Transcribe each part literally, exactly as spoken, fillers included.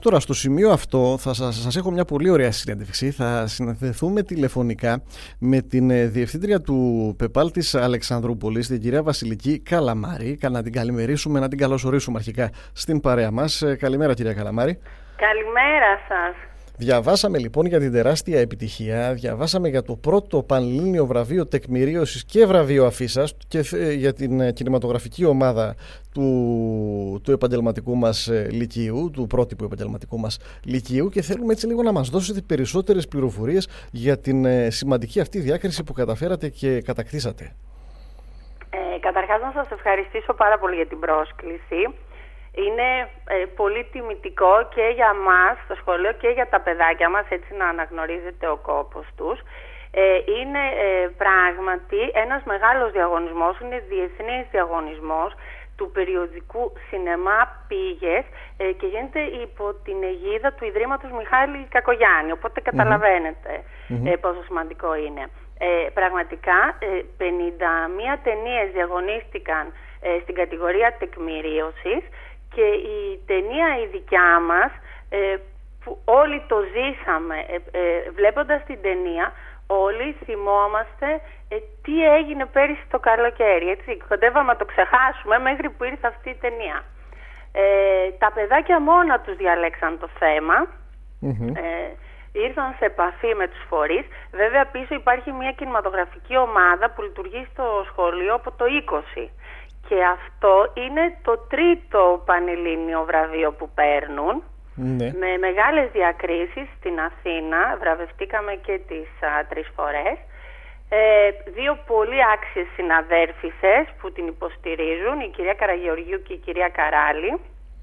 Τώρα στο σημείο αυτό θα σας, σας έχω μια πολύ ωραία συνέντευξη. Θα συναντηθούμε τηλεφωνικά με την διευθύντρια του ΠΕΠΑΛ της Αλεξανδρούπολης, την κυρία Βασιλική Καλαμάρη. Να την καλημερίσουμε, να την καλωσορίσουμε αρχικά στην παρέα μας. Καλημέρα κυρία Καλαμάρη. Καλημέρα σας. Διαβάσαμε λοιπόν για την τεράστια επιτυχία, διαβάσαμε για το πρώτο πανελλήνιο βραβείο τεκμηρίωσης και βραβείο αφίσας και για την κινηματογραφική ομάδα του, του επαγγελματικού μας λυκείου, του πρότυπου επαγγελματικού μας λυκείου, και θέλουμε έτσι λίγο να μας δώσετε περισσότερες πληροφορίες για την σημαντική αυτή διάκριση που καταφέρατε και κατακτήσατε. Ε, καταρχάς να σας ευχαριστήσω πάρα πολύ για την πρόσκληση. Είναι ε, πολύ τιμητικό και για μας στο σχολείο και για τα παιδάκια μας, έτσι να αναγνωρίζεται ο κόπος τους. Ε, είναι ε, πράγματι ένας μεγάλος διαγωνισμός, είναι διεθνής διαγωνισμός του περιοδικού Σινεμά Πήγες ε, και γίνεται υπό την αιγίδα του Ιδρύματος Μιχάλη Κακογιάννη, οπότε καταλαβαίνετε mm-hmm. ε, πόσο σημαντικό είναι. Ε, πραγματικά ε, πενήντα μία ταινίες διαγωνίστηκαν ε, στην κατηγορία τεκμηρίωσης. Και η ταινία η δικιά μας, ε, που όλοι το ζήσαμε, ε, ε, βλέποντας την ταινία, όλοι θυμόμαστε ε, τι έγινε πέρυσι το καλοκαίρι. Έτσι, κοντεύαμε να το ξεχάσουμε μέχρι που ήρθε αυτή η ταινία. Ε, τα παιδάκια μόνα τους διαλέξαν το θέμα, mm-hmm. ε, ήρθαν σε επαφή με τους φορείς. Βέβαια πίσω υπάρχει μια κινηματογραφική ομάδα που λειτουργεί στο σχολείο από το είκοσι. Και αυτό είναι το τρίτο πανελλήνιο βραβείο που παίρνουν, ναι. με μεγάλες διακρίσεις στην Αθήνα. Βραβευτήκαμε και τις α, τρεις φορές. Ε, δύο πολύ άξιες συναδέρφισσες που την υποστηρίζουν, η κυρία Καραγεωργίου και η κυρία Καράλη.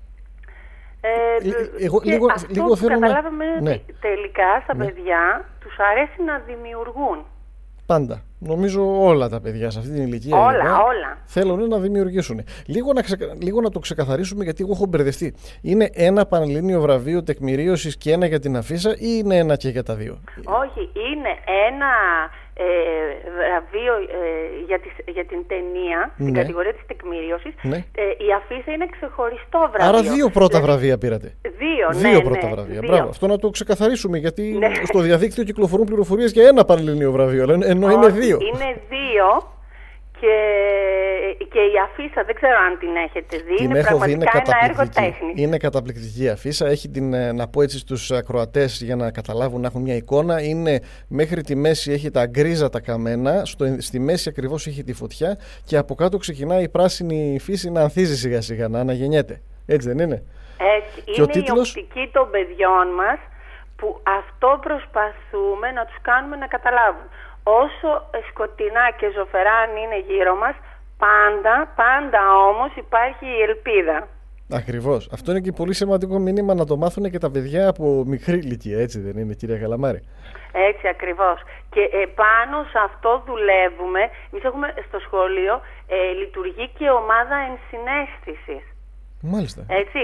Ε, εγώ, και λίγο, αυτό λίγο που καταλάβαμε να... ναι. τελικά στα ναι. παιδιά τους αρέσει να δημιουργούν. Πάντα. Νομίζω όλα τα παιδιά σε αυτή την ηλικία όλα, ηλικία, όλα. θέλουν να δημιουργήσουν. Λίγο να, ξεκα... Λίγο να το ξεκαθαρίσουμε, γιατί εγώ έχω μπερδευτεί. Είναι ένα πανελλήνιο βραβείο τεκμηρίωσης και ένα για την αφίσα, ή είναι ένα και για τα δύο? Όχι, είναι ένα ε, βραβείο ε, για, τις, για την ταινία, στην ναι. κατηγορία της τεκμηρίωσης. Ναι. Ε, η αφίσα είναι ξεχωριστό βραβείο. Άρα δύο πρώτα δηλαδή, βραβεία πήρατε. Δύο, δύο ναι, πρώτα ναι, βραβεία. δύο. Μπράβο. Αυτό να το ξεκαθαρίσουμε, γιατί ναι. στο διαδίκτυο κυκλοφορούν πληροφορίες για ένα πανελλήνιο βραβείο, ενώ Όχι, είναι δύο. Είναι δύο. Και, και η αφίσα δεν ξέρω αν την έχετε δει. Την είναι έχω πραγματικά δει, είναι ένα έργο τέχνης. Είναι καταπληκτική η αφίσα. Έχει την, να πω έτσι στους ακροατές για να καταλάβουν, να έχουν μια εικόνα. Είναι μέχρι τη μέση, έχει τα γκρίζα τα καμένα. Στο, στη μέση ακριβώς έχει τη φωτιά. Και από κάτω ξεκινάει η πράσινη φύση να ανθίζει σιγά σιγά, να αναγεννιέται. Έτσι δεν είναι? Έτσι. Και είναι τίτλος... η οπτική των παιδιών μας, που αυτό προσπαθούμε να τους κάνουμε να καταλάβουν. Όσο σκοτεινά και ζωφερά αν είναι γύρω μας, πάντα, πάντα όμως υπάρχει η ελπίδα. Ακριβώς. Αυτό είναι και πολύ σημαντικό μήνυμα να το μάθουν και τα παιδιά από μικρή ηλικία, έτσι δεν είναι, κυρία Καλαμάρη? Έτσι ακριβώς. Και ε, πάνω σε αυτό δουλεύουμε. Εμείς έχουμε στο σχολείο ε, λειτουργεί και ομάδα ενσυναίσθησης. Μάλιστα. Έτσι.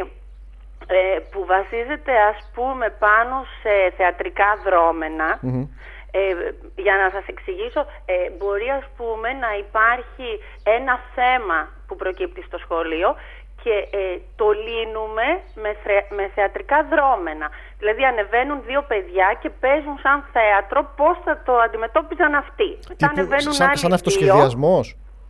Ε, που βασίζεται ας πούμε πάνω σε θεατρικά δρόμενα. Mm-hmm. Ε, για να σας εξηγήσω, ε, μπορεί ας πούμε να υπάρχει ένα θέμα που προκύπτει στο σχολείο και ε, το λύνουμε με, θε, με θεατρικά δρόμενα. Δηλαδή ανεβαίνουν δύο παιδιά και παίζουν σαν θέατρο πώς θα το αντιμετώπιζαν αυτοί. Τύπου, ανεβαίνουν σαν, σαν αυτοσχεδιασμός?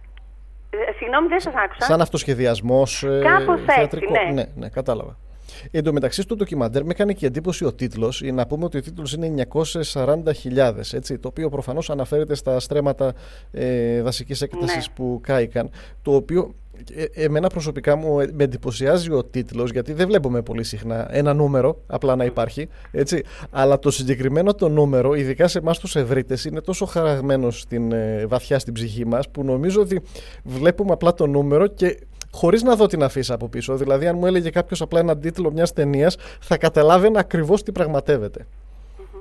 Ε, συγγνώμη, δεν σας άκουσα. Σαν αυτοσχεδιασμός ε, Κάπως θεατρικό. έτσι, ναι. ναι, ναι, κατάλαβα. Εν τω μεταξύ στο ντοκιμαντέρ με έκανε και εντύπωση ο τίτλος. Να πούμε ότι ο τίτλος είναι εννιακόσιες σαράντα χιλιάδες, έτσι, το οποίο προφανώς αναφέρεται στα στρέμματα ε, δασικής έκτασης ναι. που κάηκαν. Το οποίο ε, εμένα προσωπικά μου με εντυπωσιάζει ο τίτλος, γιατί δεν βλέπουμε πολύ συχνά ένα νούμερο απλά να υπάρχει, έτσι. Αλλά το συγκεκριμένο το νούμερο, ειδικά σε εμάς τους ευρύτες, είναι τόσο χαραγμένο στην, ε, βαθιά στην ψυχή μας, που νομίζω ότι βλέπουμε απλά το νούμερο και χωρίς να δω την αφίσα από πίσω. Δηλαδή, αν μου έλεγε κάποιος απλά έναν τίτλο μιας ταινίας, θα καταλάβαινα ακριβώς τι πραγματεύεται. Mm-hmm.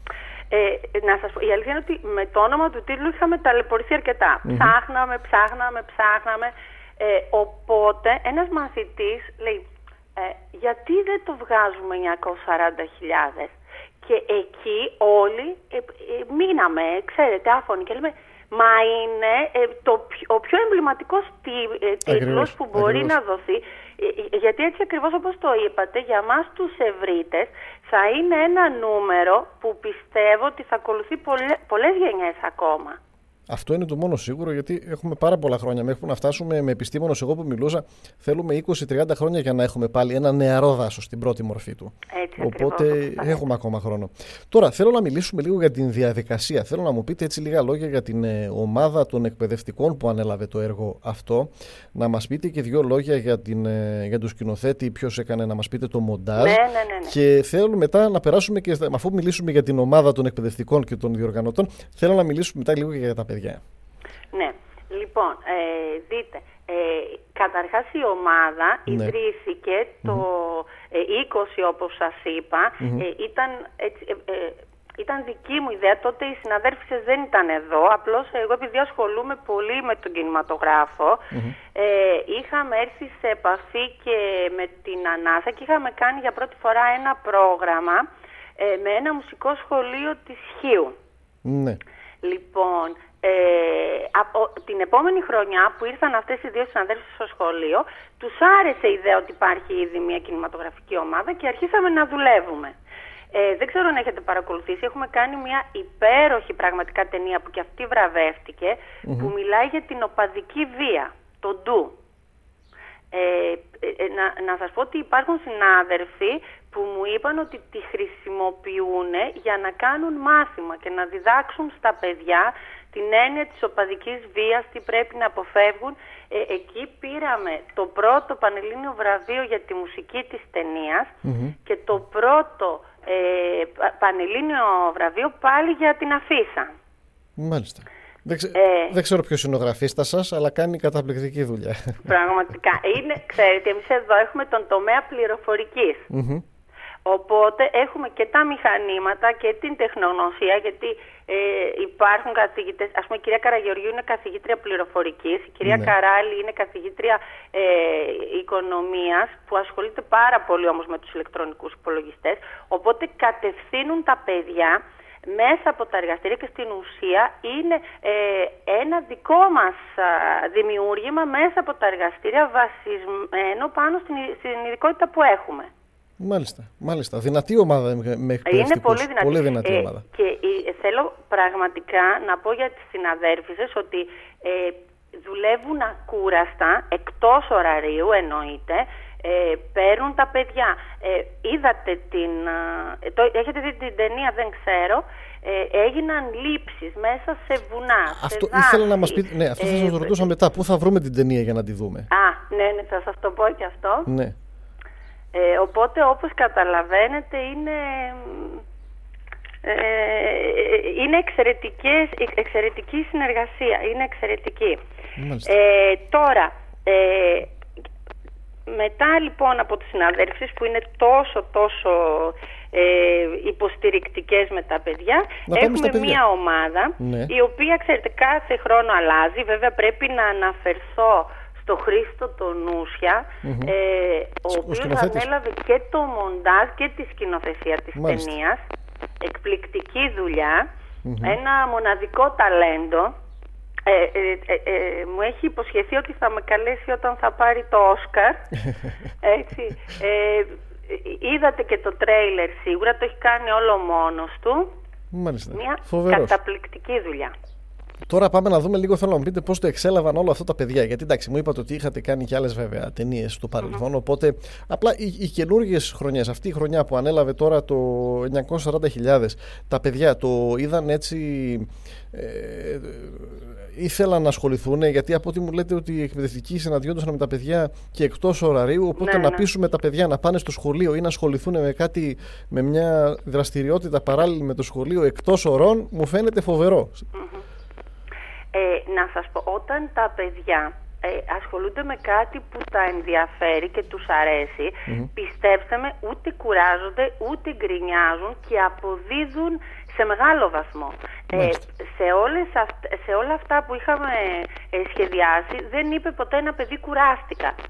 Ε, να σας πω, η αλήθεια είναι ότι με το όνομα του τίτλου είχαμε ταλαιπωρηθεί αρκετά. Mm-hmm. Ψάχναμε, ψάχναμε, ψάχναμε. Ε, οπότε, ένας μαθητής λέει, ε, γιατί δεν το βγάζουμε εννιακόσιες σαράντα χιλιάδες? Και εκεί όλοι ε, ε, μείναμε, ξέρετε, άφωνοι και λέμε, μα είναι ε, το, ο πιο εμβληματικός τί, ε, τίτλος που μπορεί ακριβώς. να δοθεί. γιατί έτσι ακριβώς όπως το είπατε, για μας τους ευρύτες θα είναι ένα νούμερο που πιστεύω ότι θα ακολουθεί πολλές, πολλές γενιές ακόμα. Αυτό είναι το μόνο σίγουρο, γιατί έχουμε πάρα πολλά χρόνια. Μέχρι να φτάσουμε με επιστήμονες, εγώ που μιλούσα, θέλουμε είκοσι με τριάντα χρόνια για να έχουμε πάλι ένα νεαρό δάσος στην πρώτη μορφή του. Έτσι, Οπότε ακριβώς, έχουμε ακόμα χρόνο. Τώρα, θέλω να μιλήσουμε λίγο για την διαδικασία. Θέλω να μου πείτε έτσι λίγα λόγια για την ε, ομάδα των εκπαιδευτικών που ανέλαβε το έργο αυτό. Να μας πείτε και δύο λόγια για, την, ε, για τον σκηνοθέτη, ποιος έκανε, να μας πείτε το μοντάζ. Ναι, ναι, ναι, ναι. Και θέλω μετά να περάσουμε και, αφού μιλήσουμε για την ομάδα των εκπαιδευτικών και των διοργανωτών, θέλω να μιλήσουμε μετά λίγο και για τα παιδιά. Ναι, λοιπόν, ε, δείτε, ε, καταρχάς η ομάδα ναι. ιδρύθηκε το mm-hmm. ε, είκοσι, όπως σας είπα, mm-hmm. ε, ήταν, έτσι, ε, ε, ήταν δική μου ιδέα, τότε οι συναδέρφισες δεν ήταν εδώ, απλώς εγώ επειδή ασχολούμαι πολύ με τον κινηματογράφο, mm-hmm. ε, είχαμε έρθει σε επαφή και με την Ανάσα και είχαμε κάνει για πρώτη φορά ένα πρόγραμμα ε, με ένα μουσικό σχολείο της Χίου. Ναι. Λοιπόν, Ε, από την επόμενη χρονιά που ήρθαν αυτές οι δύο συναδέλφες στο σχολείο, τους άρεσε η ιδέα ότι υπάρχει ήδη μια κινηματογραφική ομάδα και αρχίσαμε να δουλεύουμε. Ε, δεν ξέρω αν έχετε παρακολουθήσει, έχουμε κάνει μια υπέροχη πραγματικά ταινία που και αυτή βραβεύτηκε, mm-hmm. που μιλάει για την οπαδική βία, το ντου. Ε, ε, να, να σας πω ότι υπάρχουν συνάδελφοι που μου είπαν ότι τη χρησιμοποιούν για να κάνουν μάθημα και να διδάξουν στα παιδιά την έννοια της οπαδικής βίας, τι πρέπει να αποφεύγουν. Ε, εκεί πήραμε το πρώτο πανελλήνιο βραβείο για τη μουσική της ταινίας mm-hmm. και το πρώτο ε, πανελλήνιο βραβείο πάλι για την αφίσα. Μάλιστα. Δεν, ξε... ε, δεν ξέρω ποιος είναι ο γραφίστας σας, αλλά κάνει καταπληκτική δουλειά. Πραγματικά. Είναι, ξέρετε, εμείς εδώ έχουμε τον τομέα πληροφορικής. Mm-hmm. Οπότε έχουμε και τα μηχανήματα και την τεχνογνωσία, γιατί ε, υπάρχουν καθηγητές, ας πούμε η κυρία Καραγεωργίου είναι καθηγήτρια πληροφορικής, η κυρία ναι. Καράλη είναι καθηγήτρια ε, οικονομίας που ασχολείται πάρα πολύ όμως με τους ηλεκτρονικούς υπολογιστές, οπότε κατευθύνουν τα παιδιά μέσα από τα εργαστήρια και στην ουσία είναι ε, ένα δικό μας α, δημιούργημα μέσα από τα εργαστήρια βασισμένο πάνω στην, στην ειδικότητα που έχουμε. Μάλιστα, μάλιστα. Δυνατή ομάδα με εκπαιδευτικούς. Είναι πολύ δυνατή, πολύ δυνατή ε, ομάδα. Και ε, θέλω πραγματικά να πω για τις συναδέρφισες ότι ε, δουλεύουν ακούραστα, εκτός ωραρίου εννοείται, ε, παίρνουν τα παιδιά. Ε, είδατε την... Ε, το, έχετε δει την ταινία, δεν ξέρω. Ε, έγιναν λήψεις μέσα σε βουνά, αυτό σε δάση. Ήθελα να μας πείτε, ναι, αυτό θα ε, σας ρωτούσα μετά. Πού θα βρούμε την ταινία για να τη δούμε? Α, ναι, ναι, θα σας το πω και αυτό. Ναι. Ε, οπότε όπως καταλαβαίνετε είναι, ε, είναι εξαιρετικές, εξαιρετική συνεργασία, είναι εξαιρετική. Ε, τώρα, ε, μετά λοιπόν από τις συναδέλφεις που είναι τόσο τόσο ε, υποστηρικτικές με τα παιδιά, να έχουμε παιδιά. μία ομάδα ναι. η οποία ξέρετε κάθε χρόνο αλλάζει, βέβαια πρέπει να αναφερθώ στο Χρήστο τον Νούσια, mm-hmm. ε, ο, ο οποίος ανέλαβε και το μοντάζ και τη σκηνοθεσία της Μάλιστα. ταινίας. Εκπληκτική δουλειά, mm-hmm. ένα μοναδικό ταλέντο. Ε, ε, ε, ε, μου έχει υποσχεθεί ότι θα με καλέσει όταν θα πάρει το Όσκαρ. Έτσι. Ε, είδατε και το τρέιλερ σίγουρα, το έχει κάνει όλο μόνος του. Μάλιστα. Μια Φοβερός. καταπληκτική δουλειά. Τώρα πάμε να δούμε λίγο, θέλω να μου πείτε πώς το εξέλαβαν όλα αυτά τα παιδιά. Γιατί εντάξει, μου είπατε ότι είχατε κάνει και άλλες βέβαια ταινίες στο παρελθόν. Mm-hmm. Οπότε απλά οι, οι καινούργιες χρονιές, αυτή η χρονιά που ανέλαβε τώρα το εννιακόσιες σαράντα χιλιάδες, τα παιδιά το είδαν έτσι. Ε, ήθελαν να ασχοληθούν, γιατί από ό,τι μου λέτε ότι οι εκπαιδευτικοί συναντιόντουσαν με τα παιδιά και εκτός ωραρίου. Οπότε ναι, να ναι. πείσουμε τα παιδιά να πάνε στο σχολείο ή να ασχοληθούν με κάτι, με μια δραστηριότητα παράλληλη με το σχολείο εκτός ωρών, μου φαίνεται φοβερό. Mm-hmm. Ε, να σας πω, όταν τα παιδιά ε, ασχολούνται με κάτι που τα ενδιαφέρει και τους αρέσει, mm-hmm. πιστέψτε με, ούτε κουράζονται, ούτε γκρινιάζουν και αποδίδουν σε μεγάλο βαθμό. Ε, σε, όλες αυτα, σε όλα αυτά που είχαμε ε, σχεδιάσει, δεν είπε ποτέ ένα παιδί κουράστηκα. Και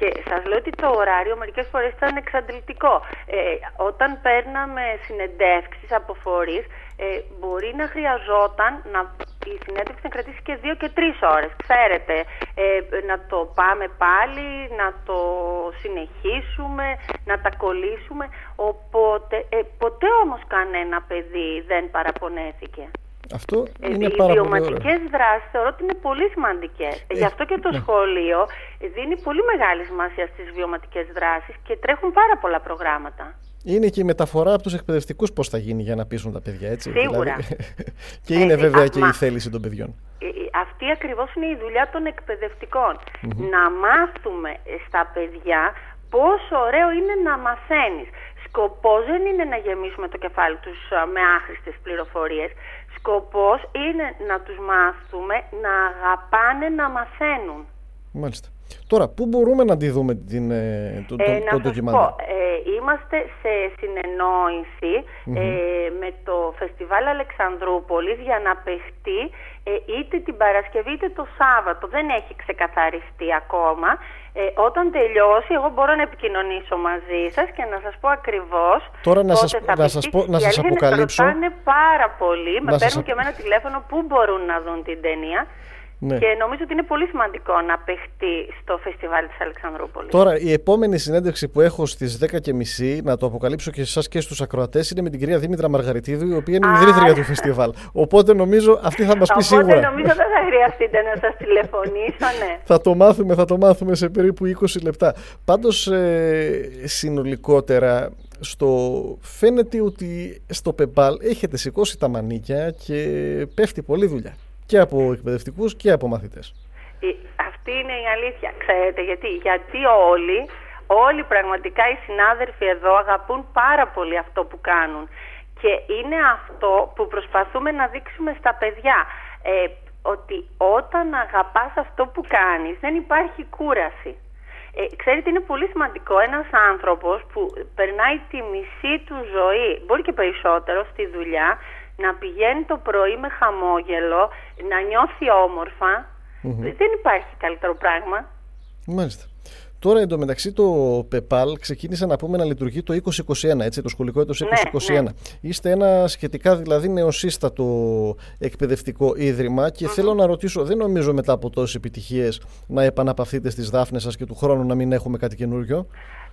Και σας λέω ότι το ωράριο μερικές φορές ήταν εξαντλητικό. Ε, όταν παίρναμε συνεντεύξεις από φορείς, ε, μπορεί να χρειαζόταν να, η συνέντευξη να κρατήσει και δύο και τρεις ώρες. Ξέρετε, ε, να το πάμε πάλι, να το συνεχίσουμε, να τα κολλήσουμε. Οπότε, ε, ποτέ όμως κανένα παιδί δεν παραπονέθηκε. Αυτό είναι οι πάρα βιωματικές δράσεις θεωρώ ότι είναι πολύ σημαντικές. Ε, Γι' αυτό και το ναι. σχολείο δίνει πολύ μεγάλη σημασία στις βιωματικές δράσεις και τρέχουν πάρα πολλά προγράμματα. Είναι και η μεταφορά από τους εκπαιδευτικούς πώς θα γίνει για να πείσουν τα παιδιά, έτσι. Σίγουρα. Δηλαδή, και είναι ε, βέβαια α, και μα, η θέληση των παιδιών. Αυτή ακριβώς είναι η δουλειά των εκπαιδευτικών. Mm-hmm. Να μάθουμε στα παιδιά πόσο ωραίο είναι να μαθαίνεις. Σκοπός δεν είναι να γεμίσουμε το κεφάλι τους με άχρηστες πληροφορίες. Σκοπός είναι να τους μάθουμε να αγαπάνε να μαθαίνουν. Μάλιστα. Τώρα, πού μπορούμε να τη δούμε την, το, το, ε, το ντοκιμαντέρ? Ε, είμαστε σε συνεννόηση mm-hmm. ε, με το Φεστιβάλ Αλεξανδρούπολης για να παιχτεί ε, είτε την Παρασκευή είτε το Σάββατο. Δεν έχει ξεκαθαριστεί ακόμα. Ε, όταν τελειώσει, εγώ μπορώ να επικοινωνήσω μαζί σας και να σας πω ακριβώς. Τώρα να σας, να σας, πω, να σας αποκαλύψω. Με ρωτάνε πάρα πολύ, με παίρνουν σας... και εμένα τηλέφωνο πού μπορούν να δουν την ταινία. Ναι. Και νομίζω ότι είναι πολύ σημαντικό να παιχτεί στο Φεστιβάλ της Αλεξανδρούπολης. Τώρα, η επόμενη συνέντευξη που έχω στις δέκα και μισή, να το αποκαλύψω και σε εσάς και στους ακροατές, είναι με την κυρία Δήμητρα Μαργαριτίδου, η οποία είναι η ιδρύτρια του φεστιβάλ. Οπότε νομίζω αυτή θα μας πει σίγουρα. Οπότε νομίζω δεν θα χρειαστείτε να σας τηλεφωνήσω, ναι. θα το μάθουμε, θα το μάθουμε σε περίπου είκοσι λεπτά. Πάντως, ε, συνολικότερα, στο... φαίνεται ότι στο ΠΕΠΑΛ έχετε σηκώσει τα μανίκια και πέφτει πολλή δουλειά. Και από εκπαιδευτικούς και από μαθητές. Αυτή είναι η αλήθεια. Ξέρετε γιατί. Γιατί όλοι, όλοι πραγματικά οι συνάδελφοι εδώ αγαπούν πάρα πολύ αυτό που κάνουν. Και είναι αυτό που προσπαθούμε να δείξουμε στα παιδιά. Ε, ότι όταν αγαπάς αυτό που κάνεις δεν υπάρχει κούραση. Ε, ξέρετε, είναι πολύ σημαντικό ένας άνθρωπος που περνάει τη μισή του ζωή, μπορεί και περισσότερο, στη δουλειά, να πηγαίνει το πρωί με χαμόγελο, να νιώθει όμορφα. Mm-hmm. Δεν υπάρχει καλύτερο πράγμα. Μάλιστα. Τώρα εντωμεταξύ το ΠΕΠΑΛ ξεκίνησε να πούμε να λειτουργεί το είκοσι είκοσι ένα, έτσι, το σχολικό έτος είκοσι είκοσι ένα. Ναι, ναι. Είστε ένα σχετικά δηλαδή νεοσύστατο εκπαιδευτικό ίδρυμα και mm-hmm. θέλω να ρωτήσω, δεν νομίζω μετά από τόσες επιτυχίες να επαναπαυθείτε στις δάφνες σας και του χρόνου να μην έχουμε κάτι καινούριο?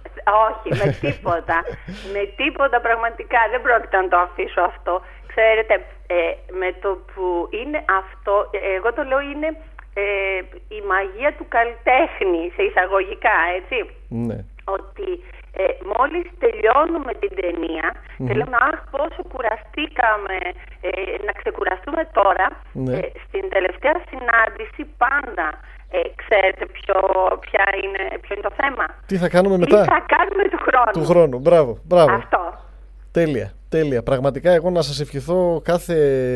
Όχι, με τίποτα. με τίποτα πραγματικά. Δεν πρόκειται να το αφήσω αυτό. Ξέρετε, ε, με το που είναι αυτό, εγώ το λέω είναι ε, η μαγεία του καλλιτέχνη, σε εισαγωγικά, έτσι. Ναι. Ότι ε, μόλις τελειώνουμε την ταινία mm-hmm. και λέμε, αχ, πόσο κουραστήκαμε, ε, να ξεκουραστούμε τώρα. Ναι. Ε, στην τελευταία συνάντηση πάντα ε, ξέρετε ποιο, ποια είναι, ποιο είναι το θέμα. Τι θα κάνουμε μετά? Τι θα κάνουμε του χρόνου. Του χρόνου, μπράβο, μπράβο. Αυτό. Τέλεια, τέλεια. Πραγματικά εγώ να σας ευχηθώ κάθε,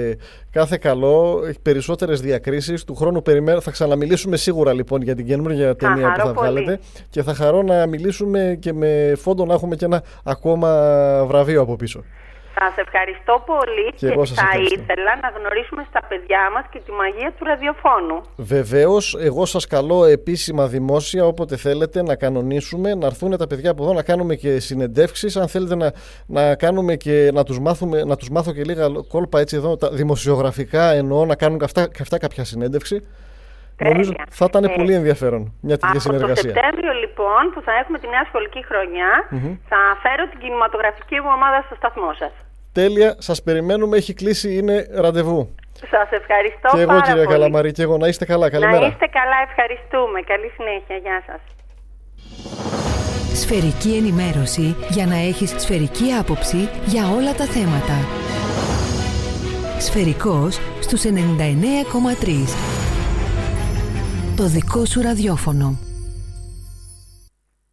κάθε καλό, περισσότερες διακρίσεις. Του χρόνου περιμένω, θα ξαναμιλήσουμε σίγουρα λοιπόν για την καινούργια ταινία που θα πολύ. βγάλετε και θα χαρώ να μιλήσουμε και με φόντο να έχουμε και ένα ακόμα βραβείο από πίσω. Σας ευχαριστώ πολύ και, και θα ευχαριστώ. ήθελα να γνωρίσουμε στα παιδιά μας και τη μαγεία του ραδιοφώνου. Βεβαίως, εγώ σας καλώ επίσημα δημόσια όποτε θέλετε να κανονίσουμε, να έρθουν τα παιδιά από εδώ, να κάνουμε και συνεντεύξεις. Αν θέλετε να, να κάνουμε και να τους, μάθουμε, να τους μάθω και λίγα κόλπα έτσι εδώ, τα δημοσιογραφικά εννοώ, να κάνουν και αυτά, και αυτά κάποια συνέντευξη. Τέλεια. Νομίζω θα ήταν ε, πολύ ενδιαφέρον μια τέτοια συνεργασία. Από το Σεπτέμβριο λοιπόν που θα έχουμε τη νέα σχολική χρονιά mm-hmm. θα φέρω την κινηματογραφική μου ομάδα στο σταθμό σας. Τέλεια, σας περιμένουμε, έχει κλείσει, είναι ραντεβού. Σας ευχαριστώ και εγώ, πάρα κυρία πολύ. Καλαμαρή, και εγώ, να είστε καλά, καλημέρα. Να είστε καλά, ευχαριστούμε, καλή συνέχεια, γεια σας. Σφαιρική ενημέρωση για να έχεις σφαιρική άποψη για όλα τα θέματα. Σφαιρικός στους ενενήντα εννέα κόμμα τρία. Το δικό σου ραδιόφωνο.